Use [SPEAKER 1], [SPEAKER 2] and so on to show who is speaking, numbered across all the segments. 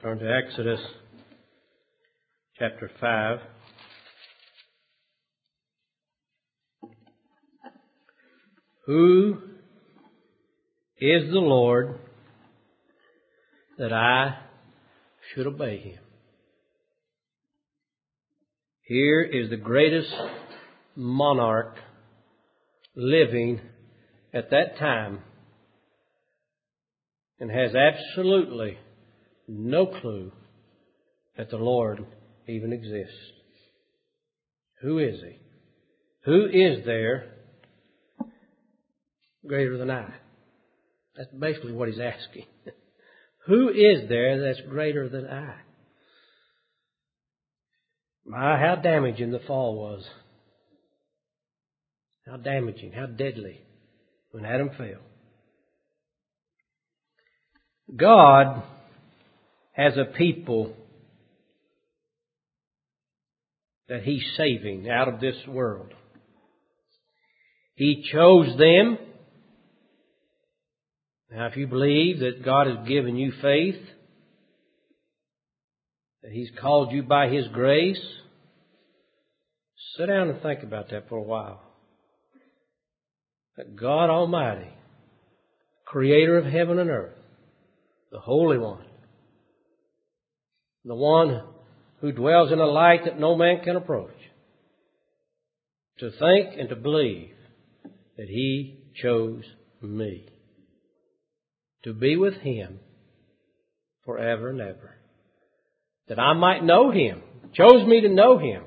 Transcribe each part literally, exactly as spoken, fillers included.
[SPEAKER 1] Turn to Exodus chapter five. Who is the Lord that I should obey Him? Here is the greatest monarch living at that time and has absolutely no clue that the Lord even exists. Who is He? Who is there greater than I? That's basically what He's asking. Who is there that's greater than I? My, how damaging the fall was. How damaging, how deadly when Adam fell. God has a people that He's saving out of this world. He chose them. Now, if you believe that God has given you faith, that He's called you by His grace, sit down and think about that for a while. That God Almighty, Creator of heaven and earth, the Holy One, the One who dwells in a light that no man can approach, to think and to believe that He chose me to be with Him forever and ever, that I might know Him, chose me to know Him.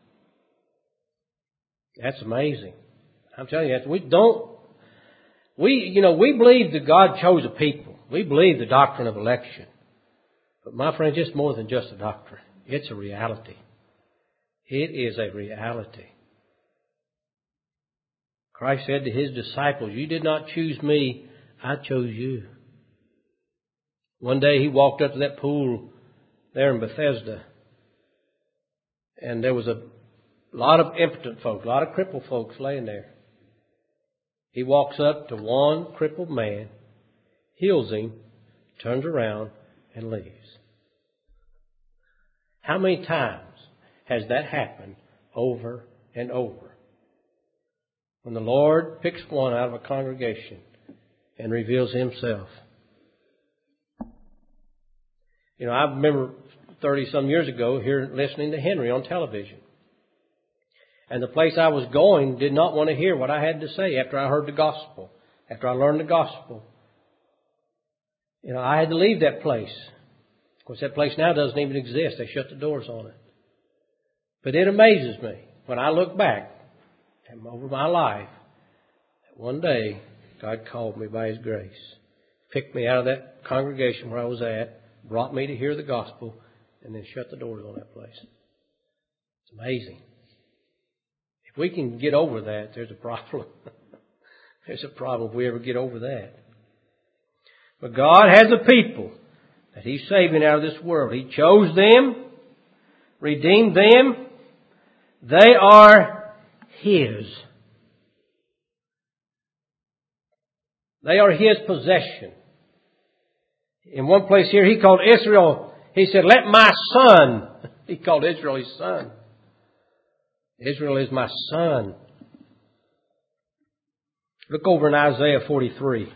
[SPEAKER 1] That's amazing. I'm telling you, we don't, we, you know, we believe that God chose a people. We believe the doctrine of election. But my friends, it's more than just a doctrine. It's a reality. It is a reality. Christ said to His disciples, "You did not choose me, I chose you." One day He walked up to that pool there in Bethesda, and there was a lot of impotent folks, a lot of crippled folks laying there. He walks up to one crippled man, heals him, turns around, and leaves. How many times has that happened over and over? When the Lord picks one out of a congregation and reveals Himself. You know, I remember thirty-some years ago here listening to Henry on television. And the place I was going did not want to hear what I had to say after I heard the gospel, after I learned the gospel. You know, I had to leave that place. Of course, that place now doesn't even exist. They shut the doors on it. But it amazes me when I look back over my life that one day God called me by His grace, picked me out of that congregation where I was at, brought me to hear the gospel, and then shut the doors on that place. It's amazing. If we can get over that, there's a problem. There's a problem if we ever get over that. But God has a people that He's saving out of this world. He chose them, redeemed them. They are His. They are His possession. In one place here, He called Israel, He said, "Let my son," He called Israel His son. Israel is my son. Look over in Isaiah forty-three.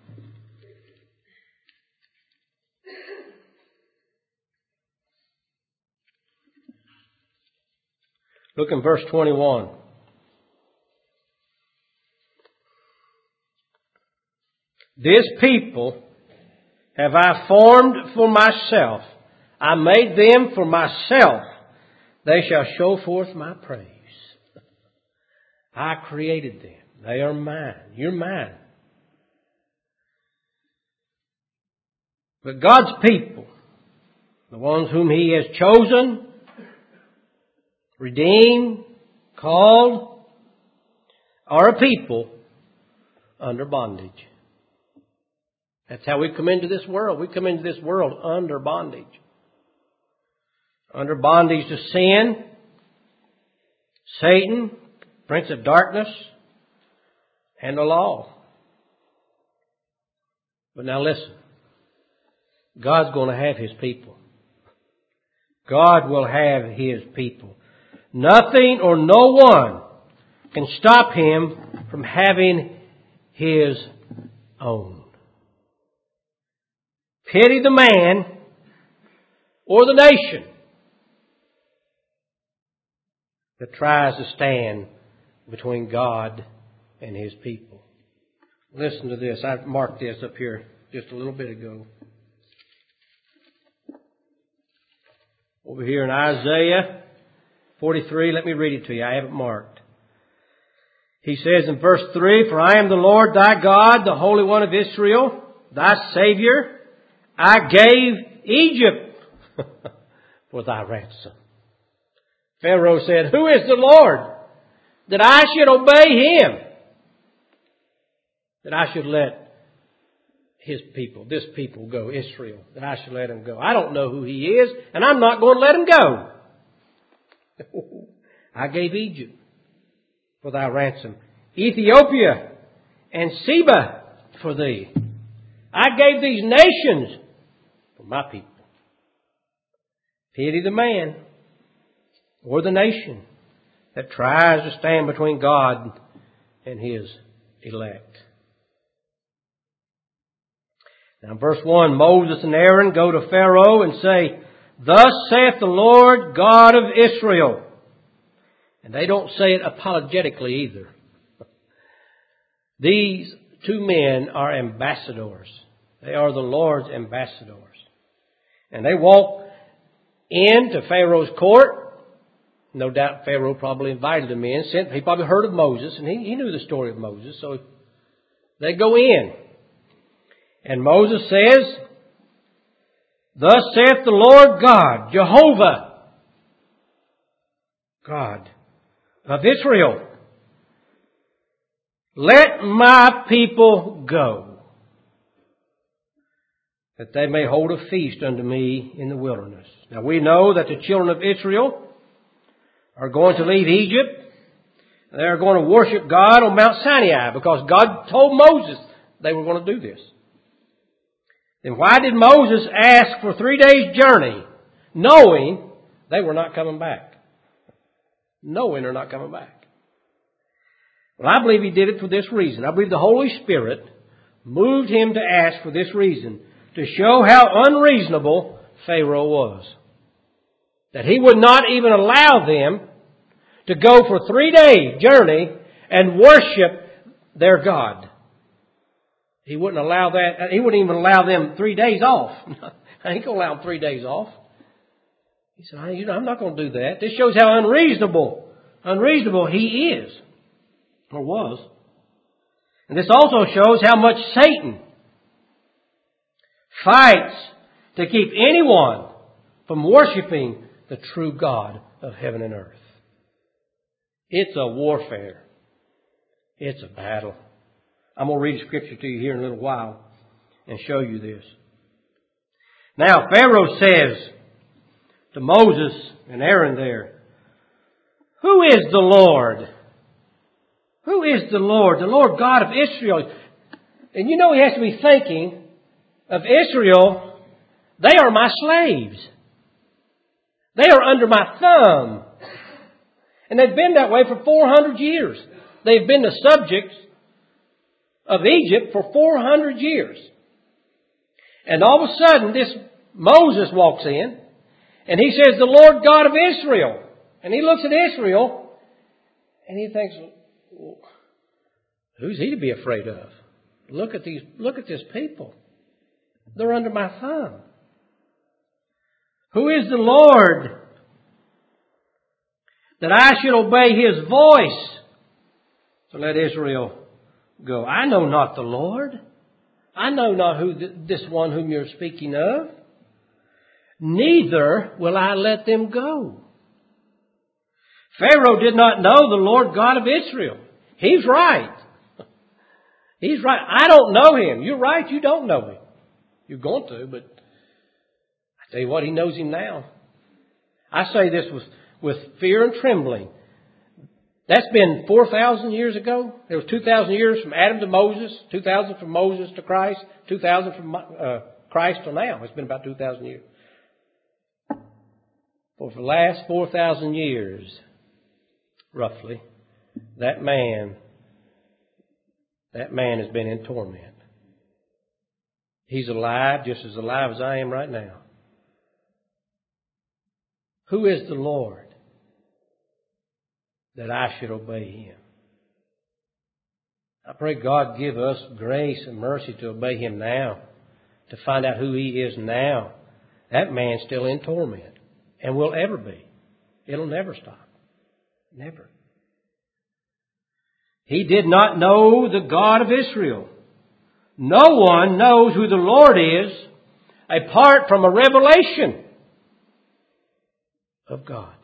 [SPEAKER 1] Look in verse twenty-one. "This people have I formed for myself. I made them for myself. They shall show forth my praise." I created them. They are mine. You're mine. But God's people, the ones whom He has chosen, redeemed, called, are a people under bondage. That's how we come into this world. We come into this world under bondage. Under bondage to sin, Satan, prince of darkness, and the law. But now listen. God's going to have His people. God will have His people. Nothing or no one can stop Him from having His own. Pity the man or the nation that tries to stand between God and His people. Listen to this. I marked this up here just a little bit ago. Over here in Isaiah forty-three, let me read it to you. I have it marked. He says in verse three, "For I am the Lord thy God, the Holy One of Israel, thy Savior. I gave Egypt for thy ransom." Pharaoh said, "Who is the Lord that I should obey Him? That I should let His people, this people go, Israel, that I should let him go. I don't know who He is, and I'm not going to let him go. I gave Egypt for thy ransom, Ethiopia and Seba for thee. I gave these nations for my people." Pity the man or the nation that tries to stand between God and His elect. Now in verse one, Moses and Aaron go to Pharaoh and say, "Thus saith the Lord God of Israel." And they don't say it apologetically either. These two men are ambassadors. They are the Lord's ambassadors. And they walk into Pharaoh's court. No doubt Pharaoh probably invited them in. Sent, he probably heard of Moses, and he, he knew the story of Moses. So they go in. And Moses says, "Thus saith the Lord God, Jehovah, God of Israel, let my people go, that they may hold a feast unto me in the wilderness." Now we know that the children of Israel are going to leave Egypt. They are going to worship God on Mount Sinai because God told Moses they were going to do this. Then why did Moses ask for three days' journey, knowing they were not coming back? Knowing they're not coming back. Well, I believe he did it for this reason. I believe the Holy Spirit moved him to ask for this reason, to show how unreasonable Pharaoh was. That he would not even allow them to go for three days' journey and worship their God. He wouldn't allow that. He wouldn't even allow them three days off. I ain't going to allow them three days off. He said, "I'm not going to do that." This shows how unreasonable, unreasonable he is, or was. And this also shows how much Satan fights to keep anyone from worshiping the true God of heaven and earth. It's a warfare. It's a battle. I'm going to read a scripture to you here in a little while and show you this. Now, Pharaoh says to Moses and Aaron there, "Who is the Lord? Who is the Lord? The Lord God of Israel." And you know he has to be thinking of Israel. They are my slaves. They are under my thumb. And they've been that way for four hundred years. They've been the subjects of Egypt for four hundred years. And all of a sudden, this Moses walks in, and he says, "The Lord God of Israel." And he looks at Israel, and he thinks, well, who's he to be afraid of? Look at these, look at this people. They're under my thumb. Who is the Lord that I should obey His voice to let Israel go? I know not the Lord. I know not who th- this one whom you're speaking of. Neither will I let them go. Pharaoh did not know the Lord God of Israel. He's right. He's right. I don't know Him. You're right. You don't know Him. You're going to, but I tell you what, He knows Him now. I say this with, with fear and trembling. That's been four thousand years ago. There was two thousand years from Adam to Moses, two thousand from Moses to Christ, two thousand from uh, Christ till now. It's been about two thousand years. For the last four thousand years, roughly, that man, that man has been in torment. He's alive, just as alive as I am right now. Who is the Lord that I should obey Him? I pray God give us grace and mercy to obey Him now, to find out who He is now. That man's still in torment and will ever be. It'll never stop. Never. He did not know the God of Israel. No one knows who the Lord is apart from a revelation of God.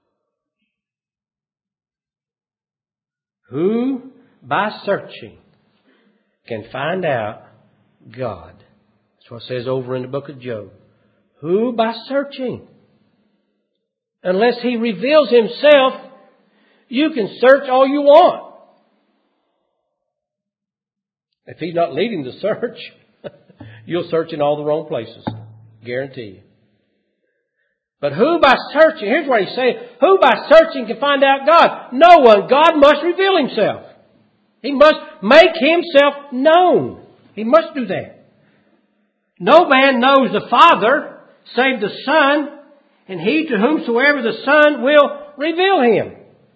[SPEAKER 1] Who, by searching, can find out God? That's what it says over in the book of Job. Who, by searching? Unless He reveals Himself, you can search all you want. If He's not leading the search, you'll search in all the wrong places. Guarantee you. But who by searching, here's what He's saying, who by searching can find out God? No one. God must reveal Himself. He must make Himself known. He must do that. No man knows the Father save the Son, and he to whomsoever the Son will reveal Him.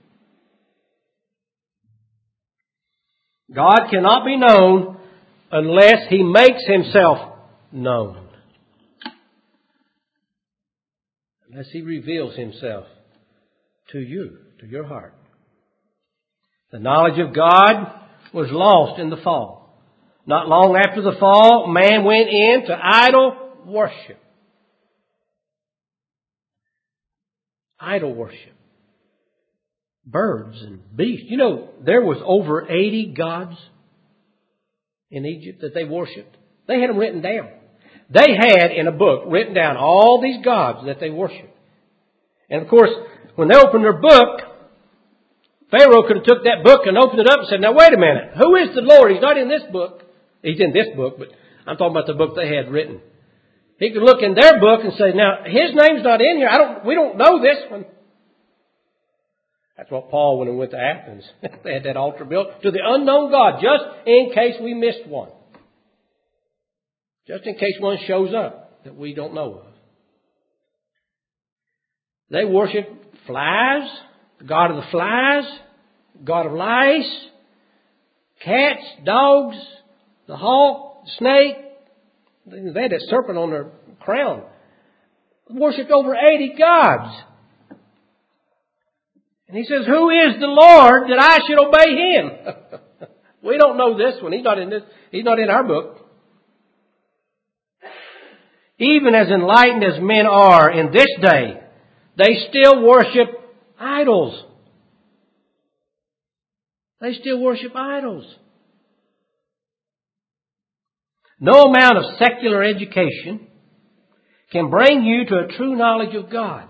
[SPEAKER 1] God cannot be known unless He makes Himself known. Unless He reveals Himself to you, to your heart. The knowledge of God was lost in the fall. Not long after the fall, man went into idol worship. Idol worship. Birds and beasts. You know, there was over eighty gods in Egypt that they worshipped. They had them written down. They had in a book written down all these gods that they worshipped. And of course, when they opened their book, Pharaoh could have took that book and opened it up and said, now wait a minute, who is the Lord? He's not in this book. He's in this book, but I'm talking about the book they had written. He could look in their book and say, now His name's not in here. I don't, we don't know this one. That's what Paul, when he went to Athens, they had that altar built to the unknown God, just in case we missed one. Just in case one shows up that we don't know of. They worship flies, the god of the flies, god of lice, cats, dogs, the hawk, the snake. They had that serpent on their crown. Worshipped over eighty gods. And He says, who is the Lord that I should obey Him? We don't know this one. He's not in this. He's not in our book. Even as enlightened as men are in this day, they still worship idols. They still worship idols. No amount of secular education can bring you to a true knowledge of God.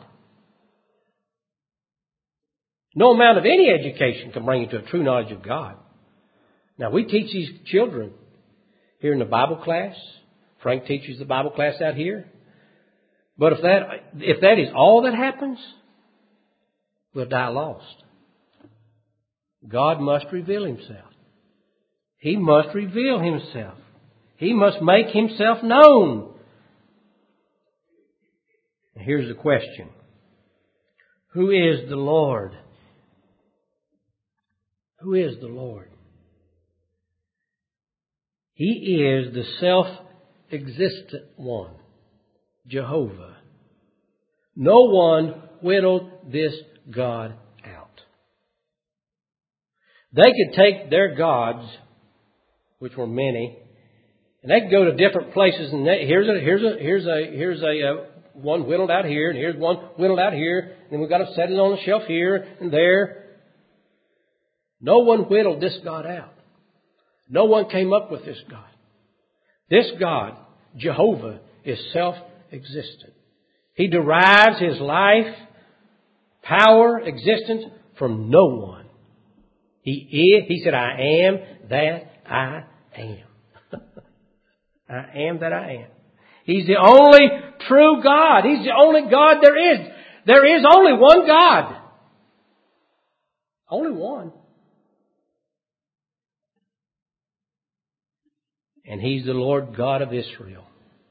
[SPEAKER 1] No amount of any education can bring you to a true knowledge of God. Now, we teach these children here in the Bible class. Frank teaches the Bible class out here. But if that, if that is all that happens, we'll die lost. God must reveal Himself. He must reveal Himself. He must make Himself known. And here's the question. Who is the Lord? Who is the Lord? He is the self-existent one, Jehovah. No one whittled this God out. They could take their gods, which were many, and they could go to different places. And they, here's a here's a here's a here's a uh, one whittled out here, and here's one whittled out here, and we've got to set it on the shelf here and there. No one whittled this God out. No one came up with this God. This God, Jehovah, is self-existent. He derives His life, power, existence from no one. He is, He said, I am that I am. I am that I am. He's the only true God. He's the only God there is. There is only one God. Only one. And He's the Lord God of Israel.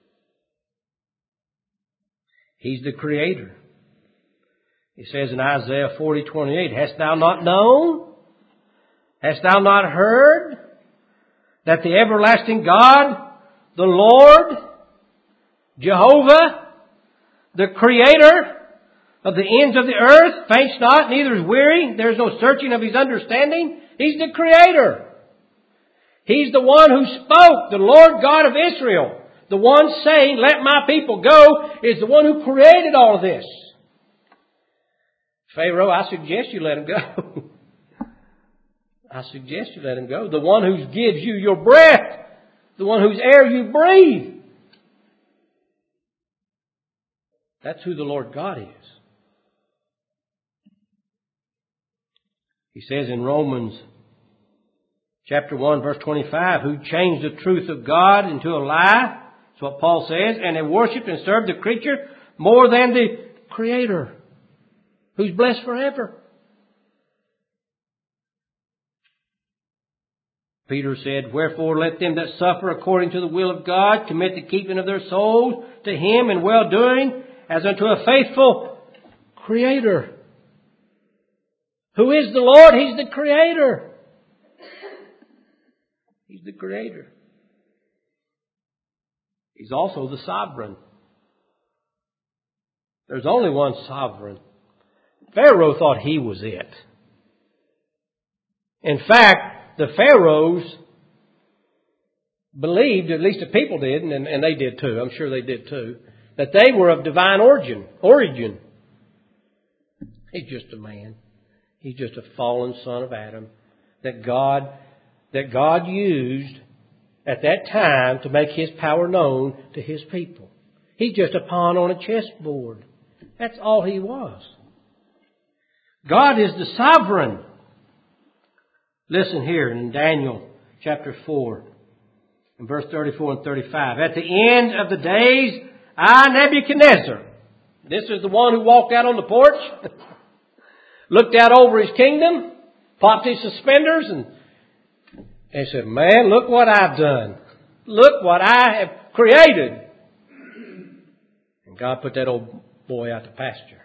[SPEAKER 1] He's the Creator. He says in Isaiah forty twenty-eight, Hast thou not known? Hast thou not heard that the everlasting God, the Lord, Jehovah, the Creator of the ends of the earth, faints not, neither is weary. There is no searching of His understanding. He's the Creator. He's the one who spoke, the Lord God of Israel. The one saying, let my people go, is the one who created all of this. Pharaoh, I suggest you let him go. I suggest you let him go. The one who gives you your breath. The one whose air you breathe. That's who the Lord God is. He says in Romans chapter one, verse twenty-five, who changed the truth of God into a lie. That's what Paul says. And they worshipped and served the creature more than the Creator, who's blessed forever. Peter said, wherefore let them that suffer according to the will of God commit the keeping of their souls to Him in well-doing as unto a faithful Creator. Who is the Lord? He's the Creator. He's the Creator. He's also the Sovereign. There's only one Sovereign. Pharaoh thought he was it. In fact, the Pharaohs believed, at least the people did, and, and they did too, I'm sure they did too, that they were of divine origin. Origin. He's just a man. He's just a fallen son of Adam that God, that God used at that time to make His power known to His people. He's just a pawn on a chessboard. That's all he was. God is the sovereign. Listen here in Daniel chapter four, in verse thirty-four and thirty-five. At the end of the days, I, Nebuchadnezzar, this is the one who walked out on the porch, looked out over his kingdom, popped his suspenders, and, and said, man, look what I've done. Look what I have created. And God put that old boy out to pasture.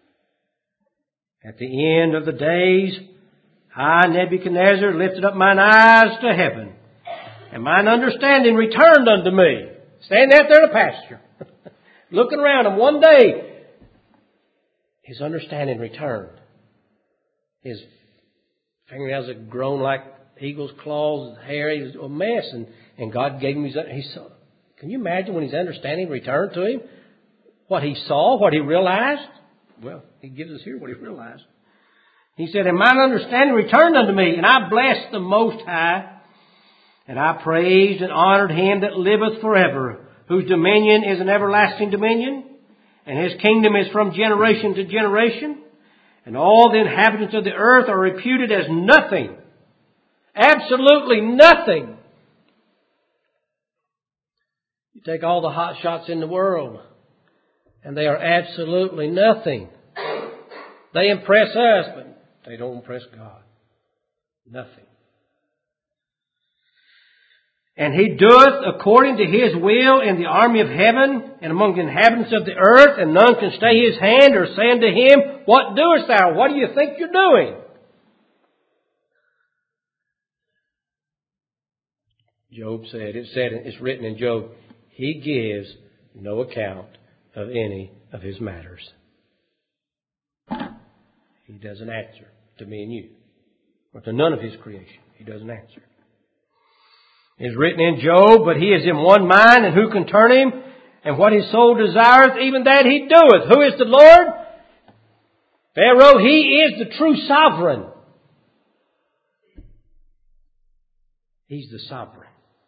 [SPEAKER 1] At the end of the days, I, Nebuchadnezzar, lifted up mine eyes to heaven, and mine understanding returned unto me. Standing out there in the pasture, looking around him. One day, his understanding returned. His fingernails had grown like eagle's claws, his hair, he was a mess, and, and God gave him his... He saw, can you imagine when his understanding returned to him? What he saw, what he realized? Well, he gives us here what he realized. He said, and mine understanding returned unto me, and I blessed the Most High, and I praised and honored Him that liveth forever, whose dominion is an everlasting dominion, and His kingdom is from generation to generation, and all the inhabitants of the earth are reputed as nothing, absolutely nothing. You take all the hot shots in the world, and they are absolutely nothing. They impress us, but they don't impress God. Nothing. And He doeth according to His will in the army of heaven and among the inhabitants of the earth, and none can stay His hand or say unto Him, what doest thou? What do you think you're doing? Job said, it said, it's written in Job, He gives no account of any of His matters. He doesn't answer to me and you, or to none of His creation. He doesn't answer. It's written in Job, but he is in one mind, and who can turn him? And what his soul desireth, even that he doeth. Who is the Lord? Pharaoh, he is the true sovereign. He's the sovereign.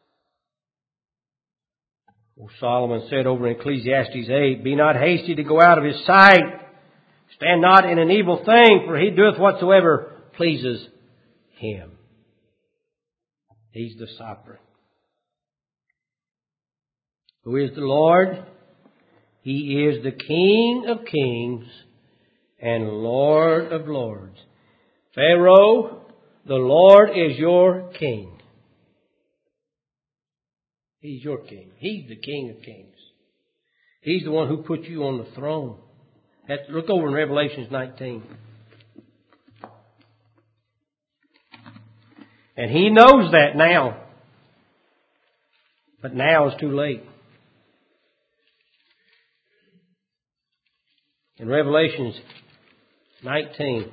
[SPEAKER 1] Well, Solomon said over in Ecclesiastes eight, be not hasty to go out of His sight. Stand not in an evil thing, for He doeth whatsoever pleases Him. He's the sovereign. Who is the Lord? He is the King of kings and Lord of lords. Pharaoh, the Lord is your king. He's your king. He's the King of kings. He's the one who put you on the throne. That's, look over in Revelation nineteen. And He knows that now. But now is too late. In Revelation nineteen.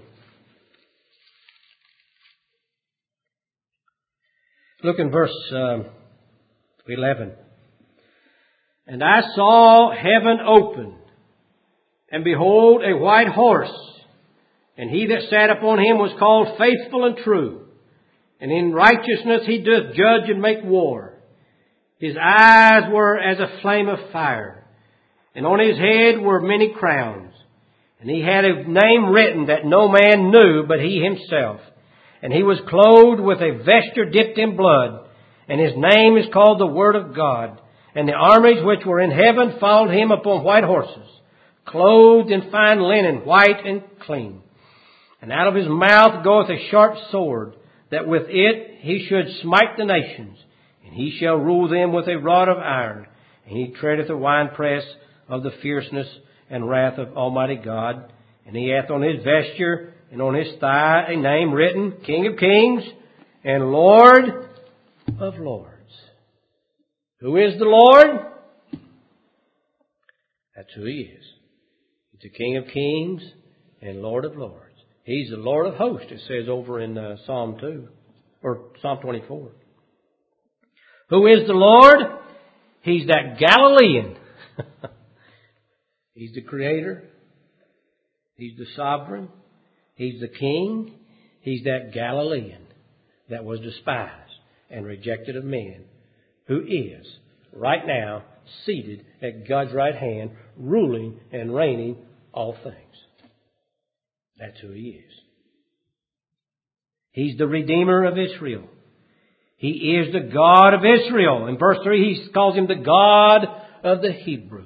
[SPEAKER 1] Look in verse um, eleven. And I saw heaven opened, and behold, a white horse, and he that sat upon him was called Faithful and True, and in righteousness he doth judge and make war. His eyes were as a flame of fire, and on his head were many crowns, and he had a name written that no man knew but he himself. And he was clothed with a vesture dipped in blood, and his name is called the Word of God. And the armies which were in heaven followed him upon white horses, clothed in fine linen, white and clean. And out of his mouth goeth a sharp sword, that with it he should smite the nations. And he shall rule them with a rod of iron. And he treadeth the winepress of the fierceness and wrath of Almighty God. And he hath on his vesture and on his thigh a name written, King of Kings and Lord of Lords. Who is the Lord? That's who He is. He's the King of Kings and Lord of Lords. He's the Lord of hosts, it says over in uh, Psalm two, or Psalm twenty-four. Who is the Lord? He's that Galilean. He's the Creator. He's the Sovereign. He's the King. He's that Galilean that was despised and rejected of men, who is right now seated at God's right hand, ruling and reigning all things. That's who He is. He's the Redeemer of Israel. He is the God of Israel. In verse three, He calls Him the God of the Hebrews.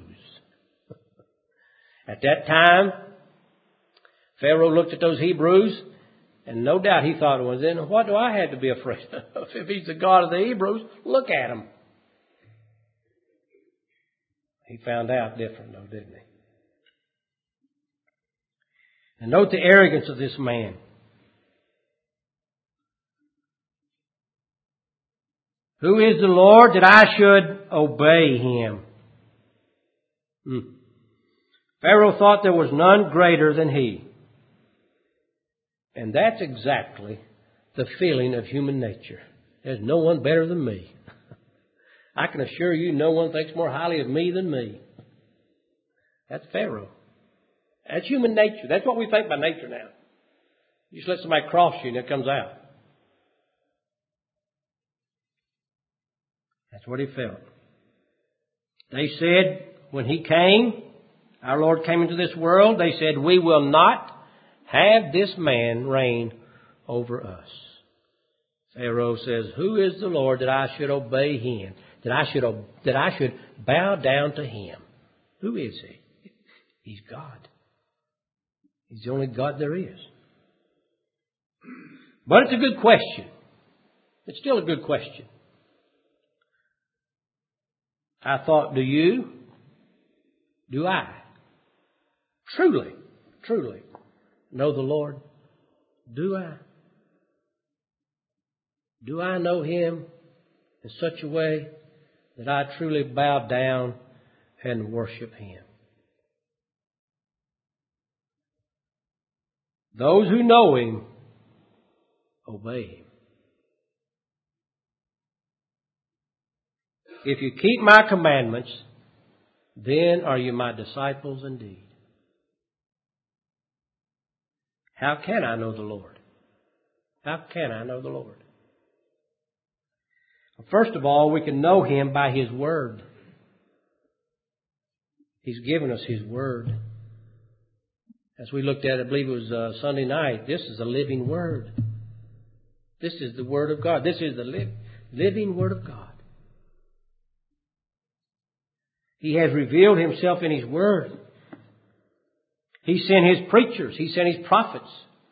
[SPEAKER 1] At that time, Pharaoh looked at those Hebrews, and no doubt he thought, well, then what do I have to be afraid of? If He's the God of the Hebrews, look at Him. He found out different, though, didn't he? And note the arrogance of this man. Who is the Lord that I should obey Him? Hmm. Pharaoh thought there was none greater than he. And that's exactly the feeling of human nature. There's no one better than me. I can assure you no one thinks more highly of me than me. That's Pharaoh. That's human nature. That's what we think by nature now. You just let somebody cross you and it comes out. That's what he felt. They said when He came, our Lord came into this world, they said, we will not have this man reign over us. Pharaoh says, who is the Lord that I should obey Him? That I should, that I should bow down to Him? Who is He? He's God. He's the only God there is. But it's a good question. It's still a good question. I thought, do you? Do I? Truly, truly know the Lord? Do I? Do I know Him in such a way that I truly bow down and worship Him? Those who know Him, obey Him. If you keep My commandments, then are you My disciples indeed. How can I know the Lord? How can I know the Lord? Well, first of all, we can know Him by His Word. He's given us His Word. As we looked at, I believe it was uh, Sunday night, this is a living Word. This is the Word of God. This is the li- living Word of God. He has revealed Himself in His Word. He sent His preachers. He sent His prophets.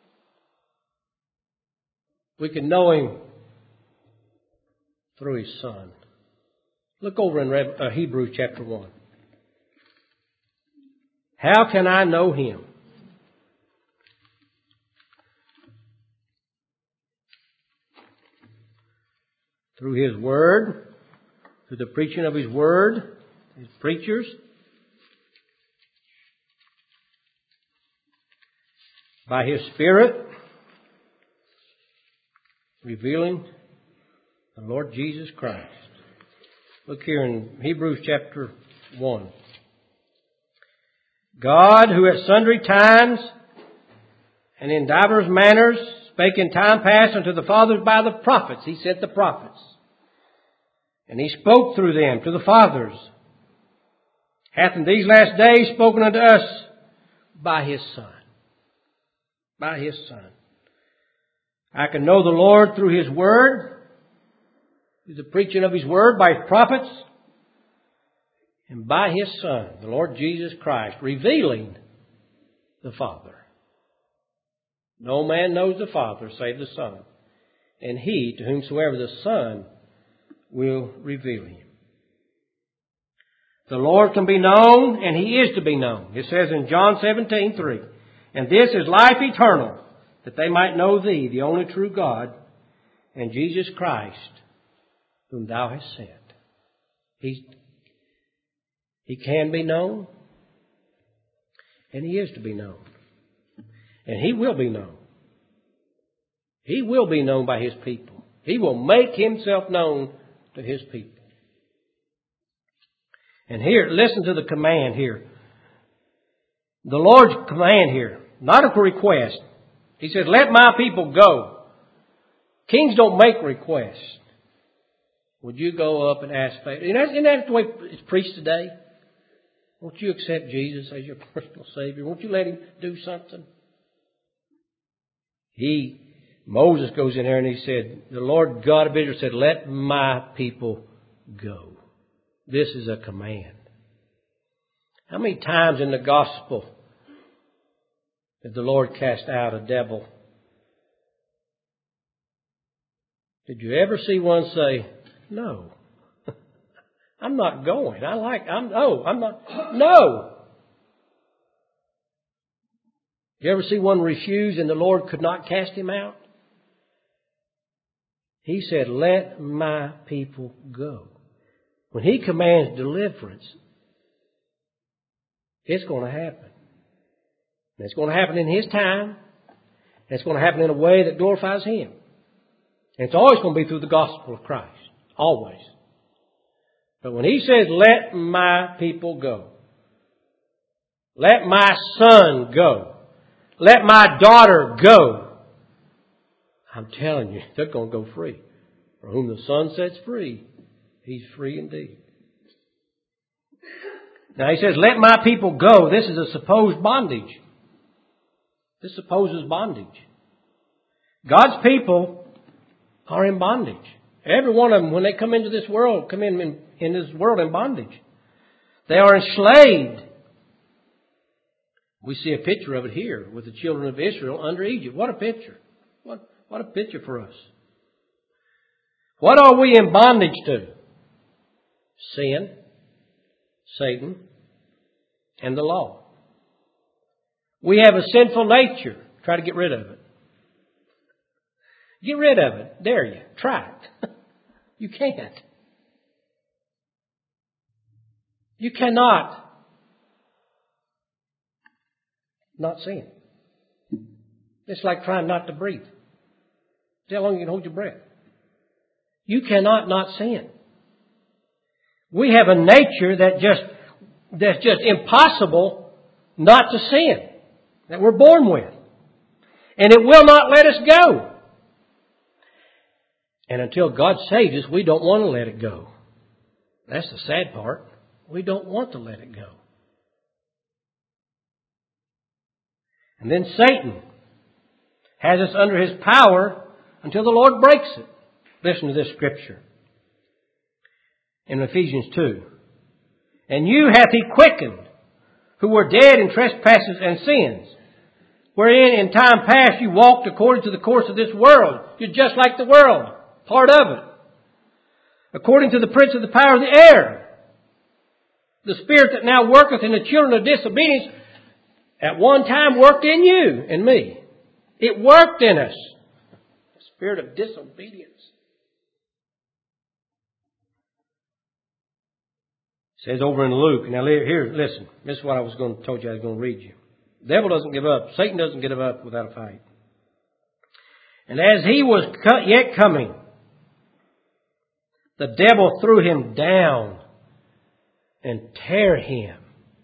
[SPEAKER 1] We can know Him through His Son. Look over in uh, Hebrews chapter one. How can I know Him? Through His Word, through the preaching of His Word, His preachers, by His Spirit, revealing the Lord Jesus Christ. Look here in Hebrews chapter one. God, who at sundry times and in divers manners spake in time past unto the fathers by the prophets. He sent the prophets. And He spoke through them to the fathers. Hath in these last days spoken unto us by His Son. By His Son. I can know the Lord through His Word, through the preaching of His Word, by His prophets, and by His Son, the Lord Jesus Christ, revealing the Father. No man knows the Father save the Son, and He to whomsoever the Son will reveal Him. The Lord can be known, and He is to be known. It says in John seventeen three, and this is life eternal, that they might know Thee, the only true God, and Jesus Christ, whom Thou hast sent. He's, he can be known, and He is to be known. And He will be known. He will be known by His people. He will make Himself known to His people. And here, listen to the command here. The Lord's command here, not a request. He says, let my people go. Kings don't make requests. Would you go up and ask Pharaoh? Isn't that the way it's preached today? Won't you accept Jesus as your personal Savior? Won't you let Him do something? He, Moses goes in there and he said, the Lord God of Israel said, let my people go. This is a command. How many times in the gospel did the Lord cast out a devil? Did you ever see one say, no, I'm not going. I like, I'm, oh, I'm not, no. You ever see one refuse and the Lord could not cast him out? He said, let my people go. When He commands deliverance, it's going to happen. And it's going to happen in His time. And it's going to happen in a way that glorifies Him. And it's always going to be through the gospel of Christ. Always. But when He says, let my people go. Let my son go. Let my daughter go. I'm telling you, they're going to go free. For whom the Son sets free, he's free indeed. Now He says, let my people go. This is a supposed bondage. This supposes bondage. God's people are in bondage. Every one of them, when they come into this world, come in, in, in this world in bondage. They are enslaved. We see a picture of it here with the children of Israel under Egypt. What a picture. What, what a picture for us. What are we in bondage to? Sin, Satan, and the law. We have a sinful nature. Try to get rid of it. Get rid of it. Dare you. Try it. You can't. You cannot not sin. It's like trying not to breathe. See how long you can hold your breath. You cannot not sin. We have a nature that just that's just impossible not to sin. That we're born with. And it will not let us go. And until God saves us, we don't want to let it go. That's the sad part. We don't want to let it go. And then Satan has us under his power until the Lord breaks it. Listen to this scripture. In Ephesians two. And you hath He quickened who were dead in trespasses and sins, wherein in time past you walked according to the course of this world. You're just like the world, part of it. According to the prince of the power of the air, the spirit that now worketh in the children of disobedience, at one time worked in you and me. It worked in us. The spirit of disobedience. It says over in Luke. Now here, listen. This is what I was going to told you I was going to read you. The devil doesn't give up. Satan doesn't give up without a fight. And as he was yet coming, the devil threw him down and tear him.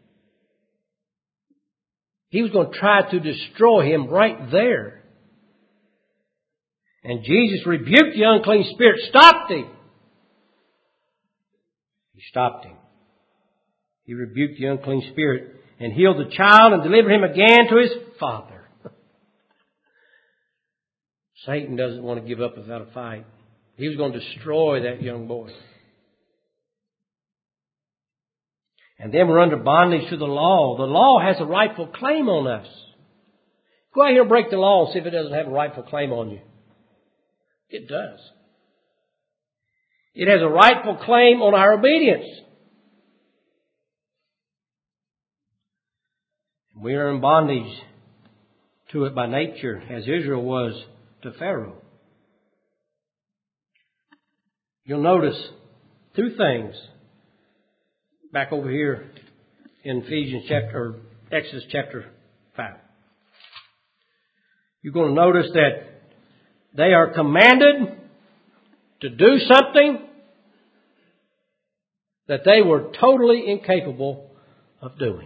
[SPEAKER 1] He was going to try to destroy him right there. And Jesus rebuked the unclean spirit, stopped him. He stopped him. He rebuked the unclean spirit and healed the child and delivered him again to his father. Satan doesn't want to give up without a fight. He was going to destroy that young boy. And then we're under bondage to the law. The law has a rightful claim on us. Go out here and break the law and see if it doesn't have a rightful claim on you. It does. It has a rightful claim on our obedience. We are in bondage to it by nature, as Israel was to Pharaoh. You'll notice two things back over here in Ephesians chapter, or Exodus chapter five. You're going to notice that they are commanded to do something that they were totally incapable of doing.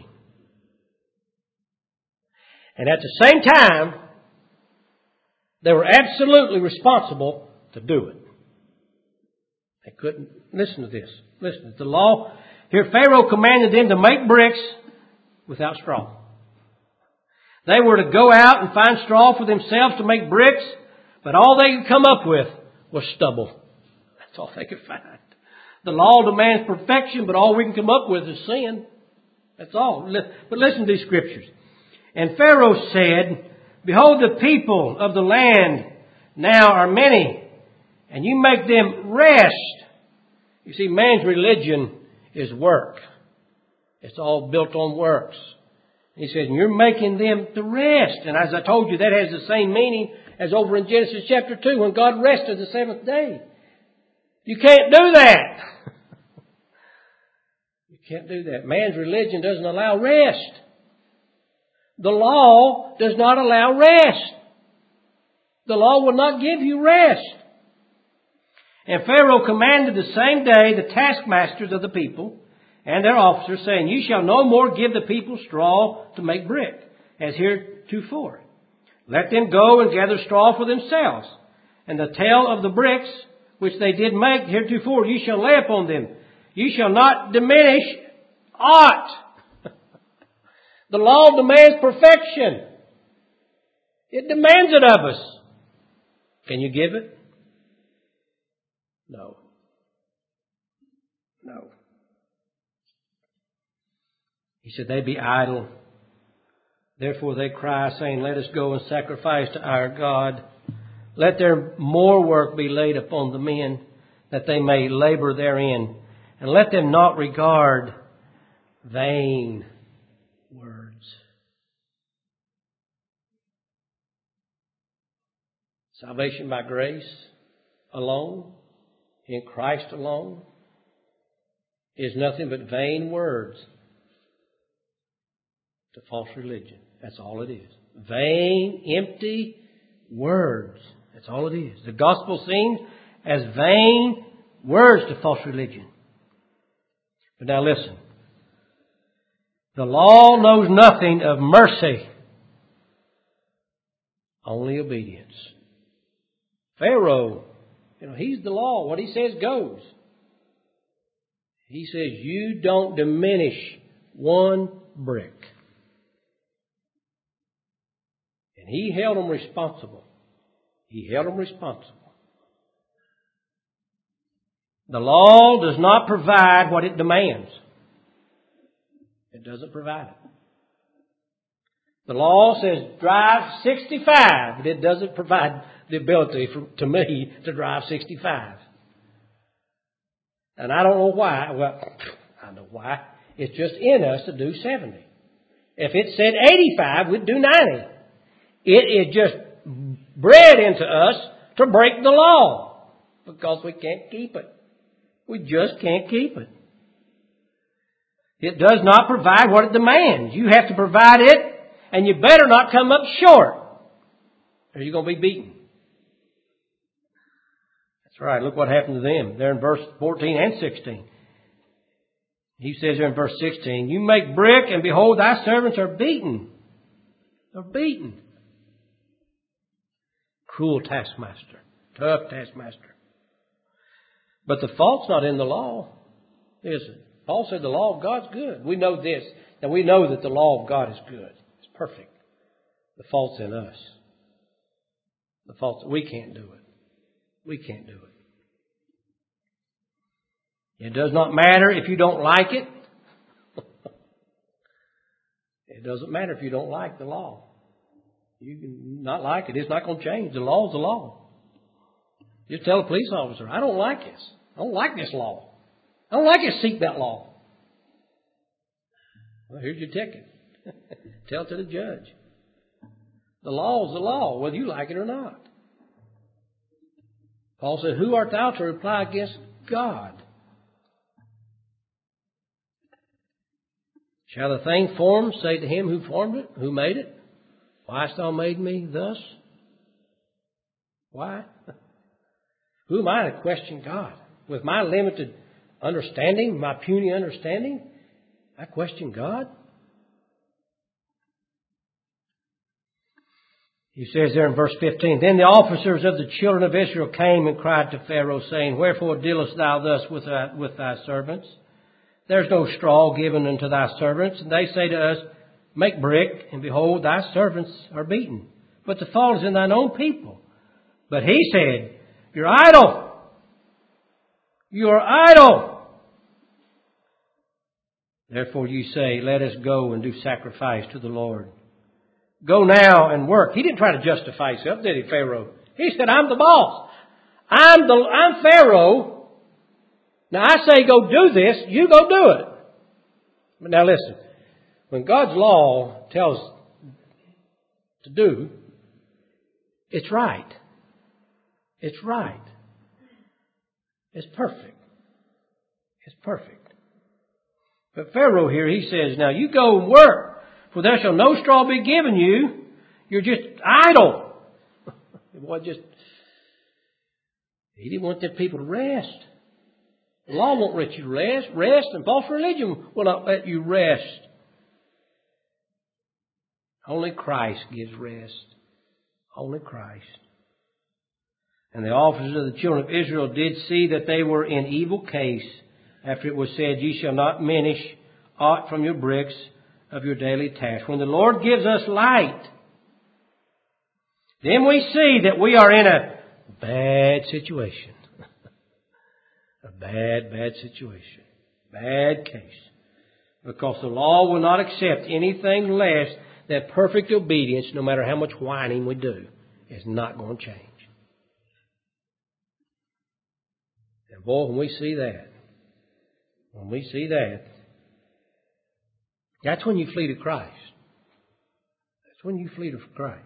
[SPEAKER 1] And at the same time, they were absolutely responsible to do it. They couldn't. Listen to this. Listen to the law. Here Pharaoh commanded them to make bricks without straw. They were to go out and find straw for themselves to make bricks, but all they could come up with was stubble. That's all they could find. The law demands perfection, but all we can come up with is sin. That's all. But listen to these scriptures. And Pharaoh said, behold, the people of the land now are many, and you make them rest. You see, man's religion is work. It's all built on works. He says, you're making them to rest. And as I told you, that has the same meaning as over in Genesis chapter two, when God rested the seventh day. You can't do that. You can't do that. Man's religion doesn't allow rest. The law does not allow rest. The law will not give you rest. And Pharaoh commanded the same day the taskmasters of the people and their officers, saying, you shall no more give the people straw to make brick, as heretofore. Let them go and gather straw for themselves. And the tale of the bricks which they did make heretofore, you shall lay upon them. You shall not diminish aught. The law demands perfection. It demands it of us. Can you give it? No. No. He said, they be idle. Therefore they cry, saying, let us go and sacrifice to our God. Let their more work be laid upon the men, that they may labor therein. And let them not regard vain words. Salvation by grace alone, in Christ alone, is nothing but vain words to false religion. That's all it is. Vain, empty words. That's all it is. The gospel seems as vain words to false religion. But now listen. The law knows nothing of mercy, only obedience. Pharaoh, you know, he's the law. What he says goes. He says, you don't diminish one brick. And he held them responsible. He held them responsible. The law does not provide what it demands. It doesn't provide it. The law says drive sixty-five, but it doesn't provide the ability for, to me to drive sixty-five. And I don't know why. Well, I know why. It's just in us to do seventy. If it said eighty-five, we'd do ninety. It is just bred into us to break the law because we can't keep it. We just can't keep it. It does not provide what it demands. You have to provide it, and you better not come up short, or you're going to be beaten. That's right. Look what happened to them. They're in verse fourteen and sixteen. He says there in verse sixteen, you make brick, and behold, thy servants are beaten. They're beaten. Cruel taskmaster. Tough taskmaster. But the fault's not in the law, is it? Paul said the law of God's good. We know this, and we know that the law of God is good. It's perfect. The fault's in us. The fault's, we can't do it. We can't do it. It does not matter if you don't like it. It doesn't matter if you don't like the law. You can not like it. It's not going to change. The law's the law. Just tell a police officer, I don't like this. I don't like this law. I don't like your seatbelt law. Well, here's your ticket. Tell it to the judge. The law is the law, whether you like it or not. Paul said, who art thou to reply against God? Shall the thing formed say to him who formed it, who made it, why hast thou made me thus? Why? Who am I to question God? With my limited understanding, my puny understanding, I question God? He says there in verse fifteen, then the officers of the children of Israel came and cried to Pharaoh, saying, wherefore dealest thou thus with thy, with thy servants? There's no straw given unto thy servants. And they say to us, make brick, and behold, thy servants are beaten. But the fault is in thine own people. But he said, you're idle. You are idle. Therefore you say, let us go and do sacrifice to the Lord. Go now and work. He didn't try to justify himself, did he, Pharaoh? He said, I'm the boss. I'm the, I'm Pharaoh. Now I say go do this, you go do it. But now listen, when God's law tells to do, it's right. It's right. It's perfect. It's perfect. But Pharaoh here, he says, now you go and work, for there shall no straw be given you. You're just idle. It was just, he didn't want the people to rest. The law won't let you rest. Rest, and false religion will not let you rest. Only Christ gives rest. Only Christ. And the officers of the children of Israel did see that they were in evil case after it was said, ye shall not minish aught from your bricks of your daily task. When the Lord gives us light, then we see that we are in a bad situation. A bad, bad situation. Bad case. Because the law will not accept anything less than perfect obedience, no matter how much whining we do. It's not going to change. And boy, when we see that, when we see that, that's when you flee to Christ. That's when you flee to Christ.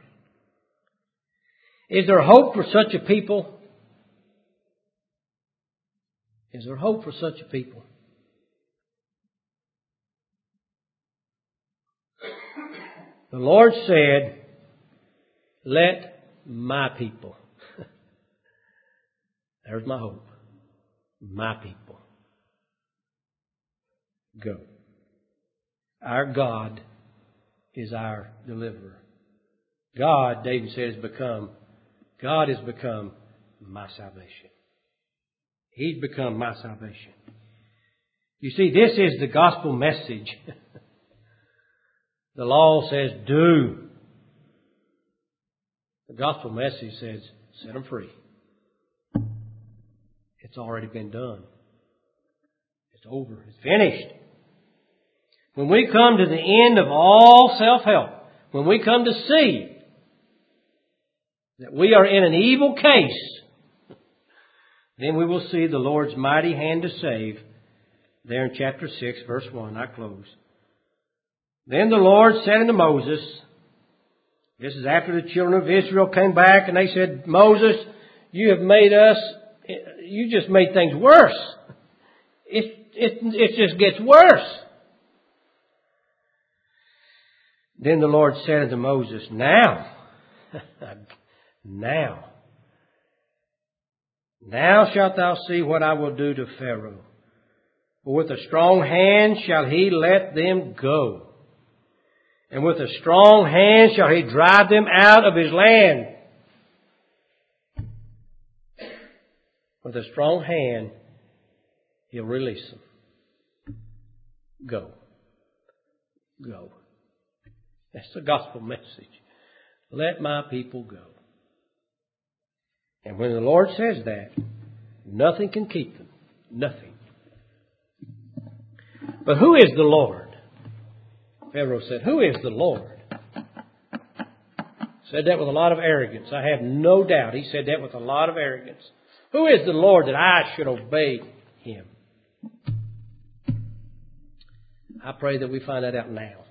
[SPEAKER 1] Is there hope for such a people? Is there hope for such a people? The Lord said, let my people. There's my hope. My people. Go. Our God is our deliverer. God, David says, become, God has become my salvation. He's become my salvation. You see, this is the gospel message. The law says, do. The gospel message says, set them free. It's already been done. It's over. It's finished. When we come to the end of all self-help, when we come to see that we are in an evil case, then we will see the Lord's mighty hand to save. There in chapter six, verse one, I close. Then the Lord said unto Moses, this is after the children of Israel came back and they said, Moses, you have made us, you just made things worse. It, it, it just gets worse. Then the Lord said unto Moses, now, now, now shalt thou see what I will do to Pharaoh. For with a strong hand shall he let them go. And with a strong hand shall he drive them out of his land. With a strong hand, he'll release them. Go. Go. That's the gospel message. Let my people go. And when the Lord says that, nothing can keep them. Nothing. But who is the Lord? Pharaoh said, who is the Lord? Said that with a lot of arrogance. I have no doubt he said that with a lot of arrogance. Who is the Lord that I should obey him? I pray that we find that out now.